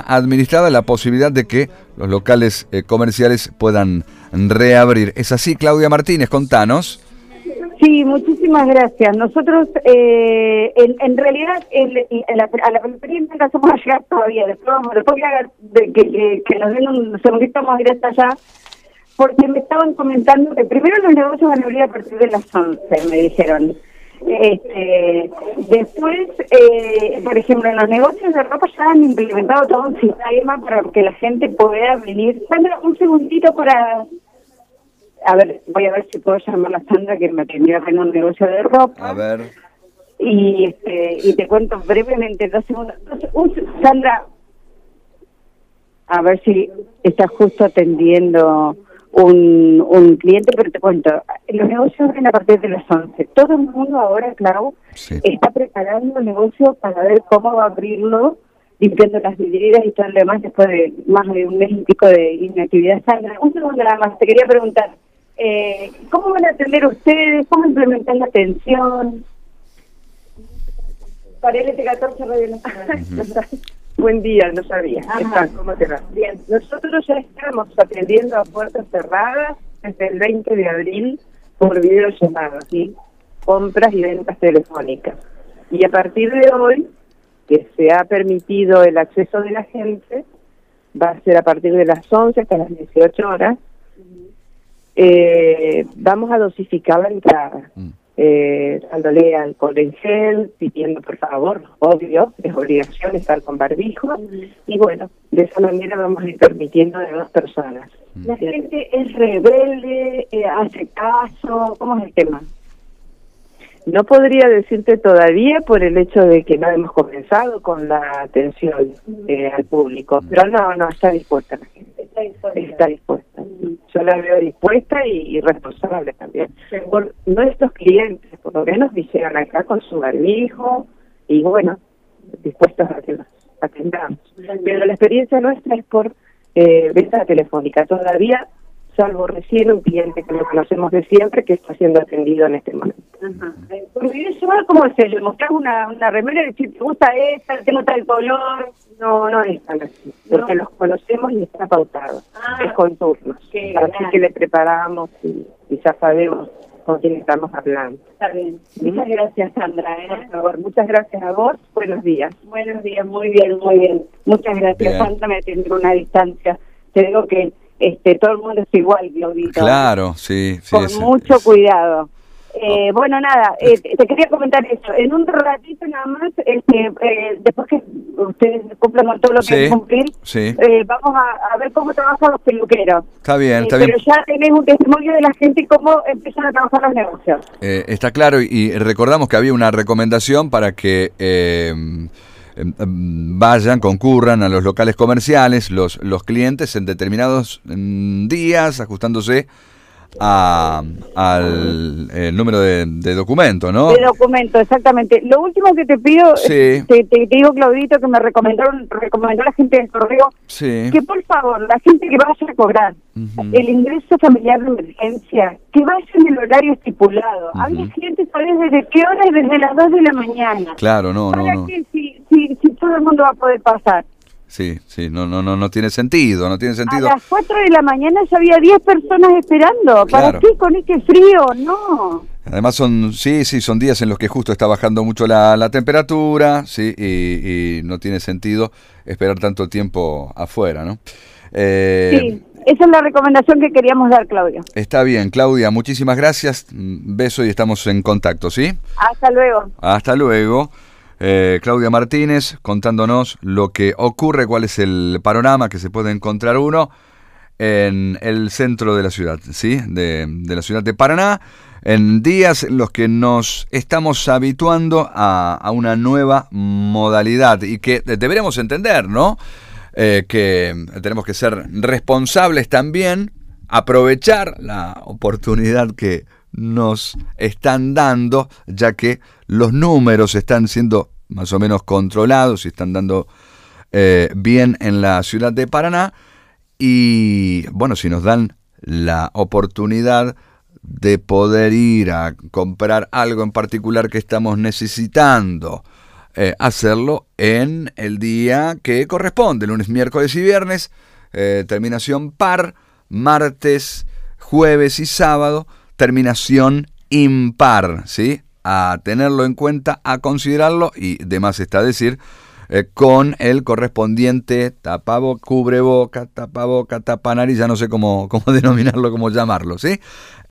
administrada la posibilidad de que los locales comerciales puedan reabrir. ¿Es así, Claudia Martínez? Contanos. Sí, muchísimas gracias. Nosotros, en realidad, a la peluquería no alcanzamos a llegar todavía. Después que nos den un segundito, vamos a ir hasta allá, porque me estaban comentando que primero los negocios van a abrir a partir de las 11, me dijeron. Después, por ejemplo, en los negocios de ropa ya han implementado todo un sistema para que la gente pueda venir. Sandra, un segundito para... A ver, voy a ver si puedo llamar a Sandra, que me atendió en un negocio de ropa. A ver. Y te cuento brevemente, 2 segundos. Sandra, a ver si está justo atendiendo un cliente, pero te cuento, los negocios ven a partir de las 11. Todo el mundo ahora, Clau, Sí. está preparando el negocio para ver cómo va a abrirlo, limpiando las vidrieras y todo lo demás después de más de un mes y pico de inactividad. Sandra, un segundo nada más, te quería preguntar, ¿cómo van a atender ustedes? ¿Cómo implementan la atención? Para LT14 Radio Nacional. Buen día, no sabía. ¿Cómo te va? Bien, nosotros ya estamos atendiendo a puertas cerradas desde el 20 de abril por videollamada, ¿sí? Compras y ventas telefónicas. Y a partir de hoy, que se ha permitido el acceso de la gente, va a ser a partir de las 11 hasta las 18 horas, vamos a dosificar la entrada. Dándole alcohol en gel, pidiendo por favor, obvio, es obligación estar con barbijo, y bueno, de esa manera vamos a ir permitiendo de 2 personas. ¿La gente es rebelde, hace caso? ¿Cómo es el tema? No podría decirte todavía por el hecho de que no hemos comenzado con la atención al público, pero no, está dispuesta la gente. Está dispuesta. Yo la veo dispuesta y responsable también. Por nuestros clientes, por lo menos, vinieron acá con su barbijo y bueno, dispuestos a que los atendamos. Pero la experiencia nuestra es por venta telefónica. Todavía, salvo recién un cliente que lo conocemos de siempre, que está siendo atendido en este momento. Ajá. Por videollamada, ¿cómo es? ¿Le mostrás una remera y decís, te gusta esta, tengo tal color? No es tan así, porque los conocemos y está pautado. Es con turnos. Así que le preparamos y ya sabemos con quién estamos hablando. Está bien. Muchas gracias, Sandra. Por favor, muchas gracias a vos. Buenos días. Buenos días, muy bien, muy bien. Muchas gracias, Bien. Sandra. Me atendió a una distancia. Te digo que todo el mundo es igual, Claudito. Claro, sí. Con mucho cuidado. Bueno, nada, te quería comentar eso. En un ratito nada más, después que ustedes cumplan con todo lo que hay que cumplir, vamos a ver cómo trabajan los peluqueros. Está bien. Pero ya tenés un testimonio de la gente y cómo empiezan a trabajar los negocios. Está claro, y recordamos que había una recomendación para que vayan, concurran a los locales comerciales, los clientes en determinados días, ajustándose al número de documento, ¿no? De documento, exactamente. Lo último que te pido, te digo, Claudito, que me recomendó la gente del correo, que por favor, la gente que vaya a cobrar el ingreso familiar de emergencia, que vaya en el horario estipulado. Había gente, ¿sabes desde qué hora? Desde las 2 de la mañana. Claro, no. Que si todo el mundo va a poder pasar. Sí, no tiene sentido, A las 4 de la mañana ya había 10 personas esperando. ¿Para qué con este frío? No. Además son días en los que justo está bajando mucho la temperatura, y no tiene sentido esperar tanto tiempo afuera, ¿no? Sí, esa es la recomendación que queríamos dar, Claudia. Está bien, Claudia, muchísimas gracias. Beso y estamos en contacto, ¿sí? Hasta luego. Hasta luego. Claudia Martínez contándonos lo que ocurre, cuál es el panorama que se puede encontrar uno en el centro de la ciudad, ¿sí? De la ciudad de Paraná, en días en los que nos estamos habituando a una nueva modalidad y que deberemos entender, ¿no? Que tenemos que ser responsables también, aprovechar la oportunidad que nos están dando, ya que los números están siendo más o menos controlados y están dando bien en la ciudad de Paraná. Y bueno, si nos dan la oportunidad de poder ir a comprar algo en particular que estamos necesitando, hacerlo en el día que corresponde, lunes, miércoles y viernes, terminación par, martes, jueves y sábado, terminación impar, ¿sí? A tenerlo en cuenta, a considerarlo, y demás está decir, con el correspondiente cubreboca, tapaboca, tapanariz, ya no sé cómo denominarlo, cómo llamarlo, ¿sí?